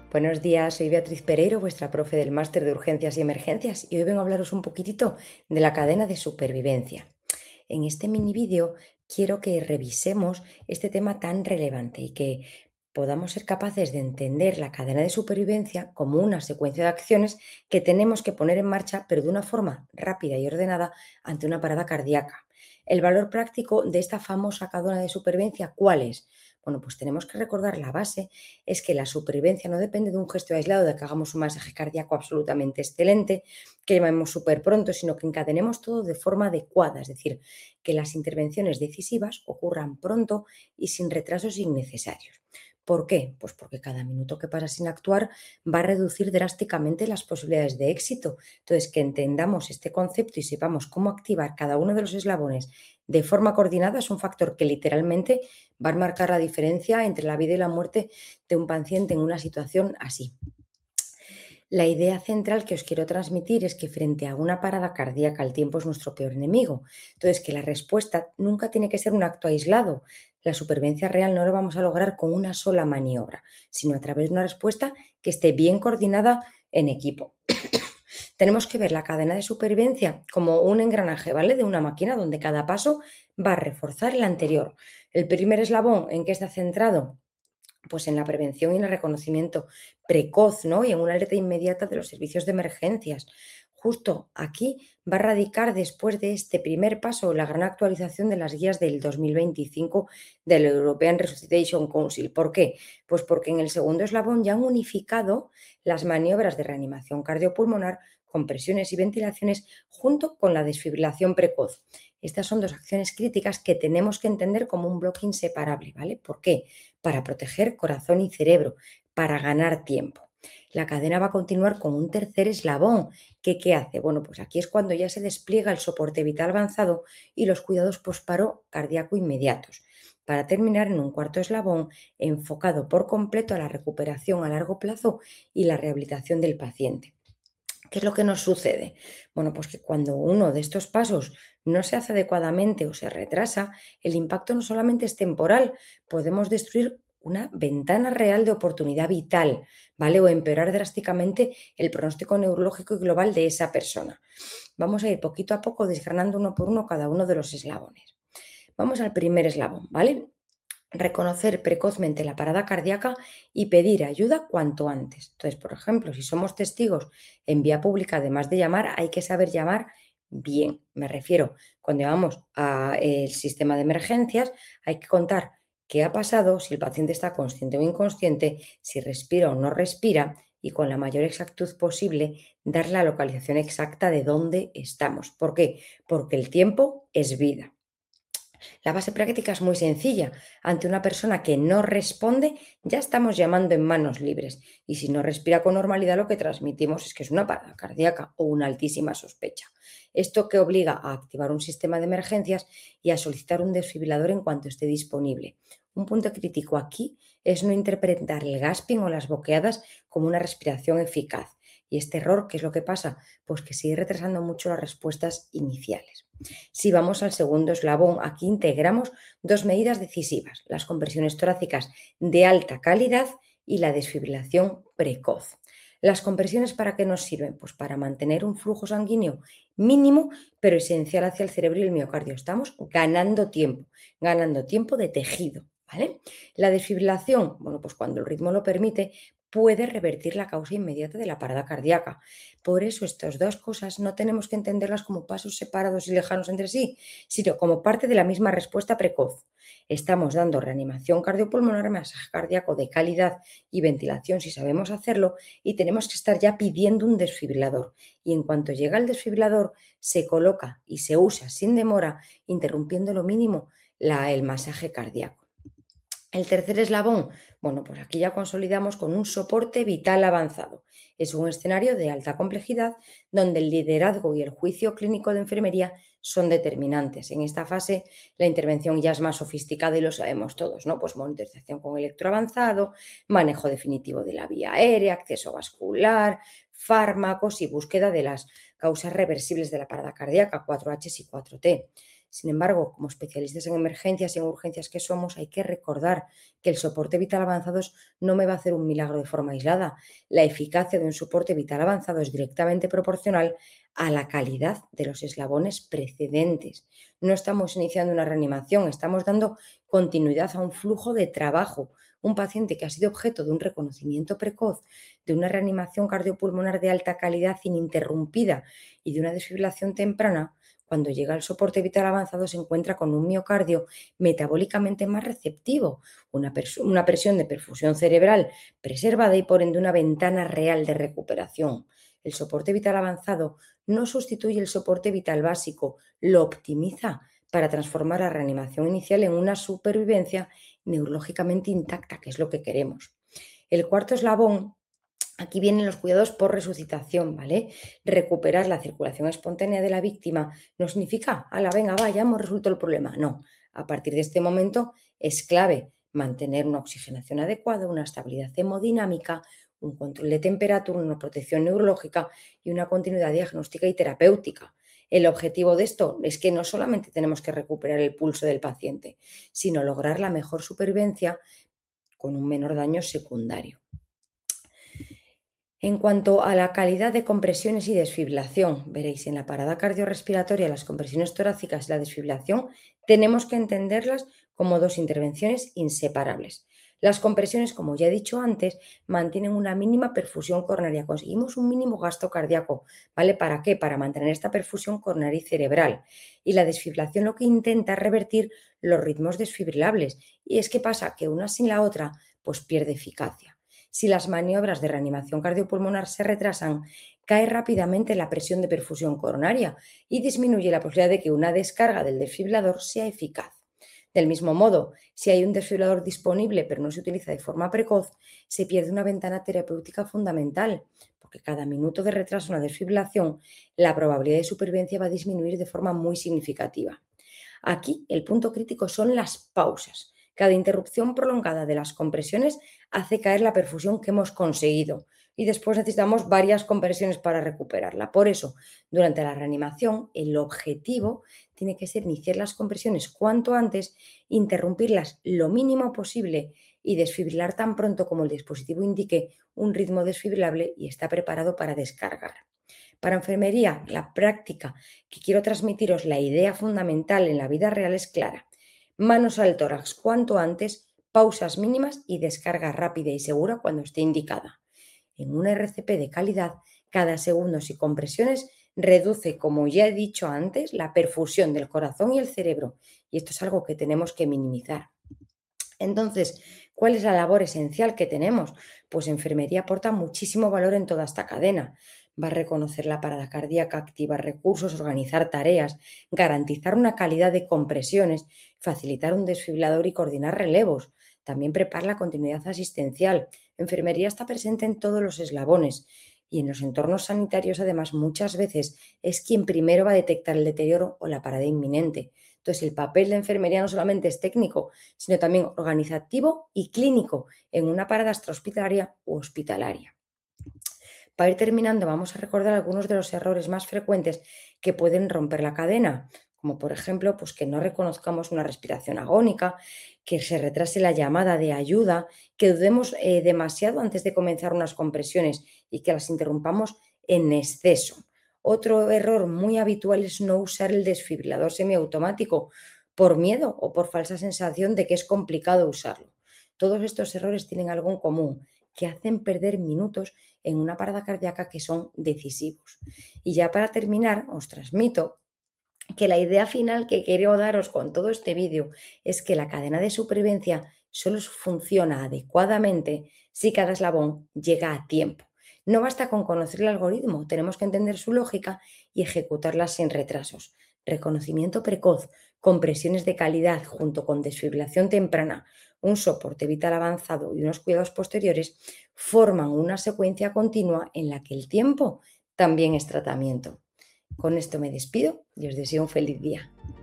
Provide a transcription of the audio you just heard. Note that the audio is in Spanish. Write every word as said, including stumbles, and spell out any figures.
Buenos días, soy Beatriz Pereiro, vuestra profe del máster de urgencias y emergencias, y hoy vengo a hablaros un poquitito de la cadena de supervivencia. En este mini vídeo quiero que revisemos este tema tan relevante y que podamos ser capaces de entender la cadena de supervivencia como una secuencia de acciones que tenemos que poner en marcha, pero de una forma rápida y ordenada ante una parada cardíaca. El valor práctico de esta famosa cadena de supervivencia, ¿cuál es? Bueno, pues tenemos que recordar la base es que la supervivencia no depende de un gesto aislado, de que hagamos un masaje cardíaco absolutamente excelente, que llamemos súper pronto, sino que encadenemos todo de forma adecuada, es decir, que las intervenciones decisivas ocurran pronto y sin retrasos innecesarios. ¿Por qué? Pues porque cada minuto que pasa sin actuar va a reducir drásticamente las posibilidades de éxito. Entonces, que entendamos este concepto y sepamos cómo activar cada uno de los eslabones de forma coordinada es un factor que literalmente va a marcar la diferencia entre la vida y la muerte de un paciente en una situación así. La idea central que os quiero transmitir es que frente a una parada cardíaca el tiempo es nuestro peor enemigo. Entonces, que la respuesta nunca tiene que ser un acto aislado. La supervivencia real no lo vamos a lograr con una sola maniobra, sino a través de una respuesta que esté bien coordinada en equipo. Tenemos que ver la cadena de supervivencia como un engranaje, ¿vale? De una máquina donde cada paso va a reforzar el anterior. El primer eslabón, ¿en qué está centrado? Pues en la prevención y en el reconocimiento precoz, ¿no? Y en una alerta inmediata de los servicios de emergencias. Justo aquí va a radicar después de este primer paso la gran actualización de las guías del dos mil veinticinco del European Resuscitation Council. ¿Por qué? Pues porque en el segundo eslabón ya han unificado las maniobras de reanimación cardiopulmonar, compresiones y ventilaciones junto con la desfibrilación precoz. Estas son dos acciones críticas que tenemos que entender como un bloque inseparable, ¿vale? ¿Por qué? Para proteger corazón y cerebro, para ganar tiempo. La cadena va a continuar con un tercer eslabón. ¿Qué, qué hace? Bueno, pues aquí es cuando ya se despliega el soporte vital avanzado y los cuidados posparo cardíaco inmediatos, para terminar en un cuarto eslabón enfocado por completo a la recuperación a largo plazo y la rehabilitación del paciente. ¿Qué es lo que nos sucede? Bueno, pues que cuando uno de estos pasos no se hace adecuadamente o se retrasa, el impacto no solamente es temporal, podemos destruir una ventana real de oportunidad vital, ¿vale? O empeorar drásticamente el pronóstico neurológico y global de esa persona. Vamos a ir poquito a poco desgranando uno por uno cada uno de los eslabones. Vamos al primer eslabón, ¿vale? Reconocer precozmente la parada cardíaca y pedir ayuda cuanto antes. Entonces, por ejemplo, si somos testigos en vía pública, además de llamar, hay que saber llamar bien. Me refiero, cuando llamamos al sistema de emergencias, hay que contar qué ha pasado, si el paciente está consciente o inconsciente, si respira o no respira y con la mayor exactitud posible dar la localización exacta de dónde estamos. ¿Por qué? Porque el tiempo es vida. La base práctica es muy sencilla. Ante una persona que no responde, ya estamos llamando en manos libres. Y si no respira con normalidad, lo que transmitimos es que es una parada cardíaca o una altísima sospecha. Esto que obliga a activar un sistema de emergencias y a solicitar un desfibrilador en cuanto esté disponible. Un punto crítico aquí es no interpretar el gasping o las boqueadas como una respiración eficaz. Y este error, ¿qué es lo que pasa? Pues que sigue retrasando mucho las respuestas iniciales. Si vamos al segundo eslabón, aquí integramos dos medidas decisivas, las compresiones torácicas de alta calidad y la desfibrilación precoz. ¿Las compresiones para qué nos sirven? Pues para mantener un flujo sanguíneo mínimo, pero esencial hacia el cerebro y el miocardio. Estamos ganando tiempo, ganando tiempo de tejido, ¿vale? La desfibrilación, bueno, pues cuando el ritmo lo permite, puede revertir la causa inmediata de la parada cardíaca. Por eso estas dos cosas no tenemos que entenderlas como pasos separados y lejanos entre sí, sino como parte de la misma respuesta precoz. Estamos dando reanimación cardiopulmonar, masaje cardíaco de calidad y ventilación si sabemos hacerlo, y tenemos que estar ya pidiendo un desfibrilador. Y en cuanto llega el desfibrilador, se coloca y se usa sin demora, interrumpiendo lo mínimo la, el masaje cardíaco. El tercer eslabón, bueno, pues aquí ya consolidamos con un soporte vital avanzado. Es un escenario de alta complejidad donde el liderazgo y el juicio clínico de enfermería son determinantes. En esta fase la intervención ya es más sofisticada y lo sabemos todos, ¿no? Pues monitorización con electroavanzado, manejo definitivo de la vía aérea, acceso vascular, fármacos y búsqueda de las causas reversibles de la parada cardíaca, cuatro hache y cuatro te. Sin embargo, como especialistas en emergencias y en urgencias que somos, hay que recordar que el soporte vital avanzado no me va a hacer un milagro de forma aislada. La eficacia de un soporte vital avanzado es directamente proporcional a la calidad de los eslabones precedentes. No estamos iniciando una reanimación, estamos dando continuidad a un flujo de trabajo. Un paciente que ha sido objeto de un reconocimiento precoz, de una reanimación cardiopulmonar de alta calidad ininterrumpida y de una desfibrilación temprana, cuando llega al soporte vital avanzado se encuentra con un miocardio metabólicamente más receptivo, una, una presión de perfusión cerebral preservada y por ende una ventana real de recuperación. El soporte vital avanzado no sustituye el soporte vital básico, lo optimiza para transformar la reanimación inicial en una supervivencia neurológicamente intacta, que es lo que queremos. El cuarto eslabón, aquí vienen los cuidados por resucitación, ¿vale? Recuperar la circulación espontánea de la víctima no significa, ala, venga, va, ya hemos resuelto el problema. No, a partir de este momento es clave mantener una oxigenación adecuada, una estabilidad hemodinámica, un control de temperatura, una protección neurológica y una continuidad diagnóstica y terapéutica. El objetivo de esto es que no solamente tenemos que recuperar el pulso del paciente, sino lograr la mejor supervivencia con un menor daño secundario. En cuanto a la calidad de compresiones y desfibrilación, veréis, en la parada cardiorrespiratoria, las compresiones torácicas y la desfibrilación tenemos que entenderlas como dos intervenciones inseparables. Las compresiones, como ya he dicho antes, mantienen una mínima perfusión coronaria. Conseguimos un mínimo gasto cardíaco, ¿vale? ¿Para qué? Para mantener esta perfusión coronaria y cerebral. Y la desfibrilación lo que intenta es revertir los ritmos desfibrilables. Y es que pasa que una sin la otra, pues pierde eficacia. Si las maniobras de reanimación cardiopulmonar se retrasan, cae rápidamente la presión de perfusión coronaria y disminuye la posibilidad de que una descarga del desfibrilador sea eficaz. Del mismo modo, si hay un desfibrilador disponible pero no se utiliza de forma precoz, se pierde una ventana terapéutica fundamental, porque cada minuto de retraso en la desfibrilación, la probabilidad de supervivencia va a disminuir de forma muy significativa. Aquí el punto crítico son las pausas. Cada interrupción prolongada de las compresiones hace caer la perfusión que hemos conseguido y después necesitamos varias compresiones para recuperarla. Por eso, durante la reanimación, el objetivo tiene que ser iniciar las compresiones cuanto antes, interrumpirlas lo mínimo posible y desfibrilar tan pronto como el dispositivo indique un ritmo desfibrilable y está preparado para descargar. Para enfermería, la práctica que quiero transmitiros, la idea fundamental en la vida real es clara. Manos al tórax cuanto antes, pausas mínimas y descarga rápida y segura cuando esté indicada. En un R C P de calidad, cada segundos y compresiones reduce, como ya he dicho antes, la perfusión del corazón y el cerebro. Y esto es algo que tenemos que minimizar. Entonces, ¿cuál es la labor esencial que tenemos? Pues enfermería aporta muchísimo valor en toda esta cadena. Va a reconocer la parada cardíaca, activar recursos, organizar tareas, garantizar una calidad de compresiones, facilitar un desfibrilador y coordinar relevos. También prepara la continuidad asistencial. Enfermería está presente en todos los eslabones y en los entornos sanitarios, además, muchas veces es quien primero va a detectar el deterioro o la parada inminente. Entonces, el papel de enfermería no solamente es técnico, sino también organizativo y clínico en una parada extrahospitalaria u hospitalaria. Para ir terminando, vamos a recordar algunos de los errores más frecuentes que pueden romper la cadena, como por ejemplo, pues que no reconozcamos una respiración agónica, que se retrase la llamada de ayuda, que dudemos eh, demasiado antes de comenzar unas compresiones y que las interrumpamos en exceso. Otro error muy habitual es no usar el desfibrilador semiautomático por miedo o por falsa sensación de que es complicado usarlo. Todos estos errores tienen algo en común, que hacen perder minutos en una parada cardíaca que son decisivos. Y ya para terminar, os transmito que la idea final que quiero daros con todo este vídeo es que la cadena de supervivencia solo funciona adecuadamente si cada eslabón llega a tiempo. No basta con conocer el algoritmo, tenemos que entender su lógica y ejecutarla sin retrasos. Reconocimiento precoz, compresiones de calidad junto con desfibrilación temprana, un soporte vital avanzado y unos cuidados posteriores forman una secuencia continua en la que el tiempo también es tratamiento. Con esto me despido y os deseo un feliz día.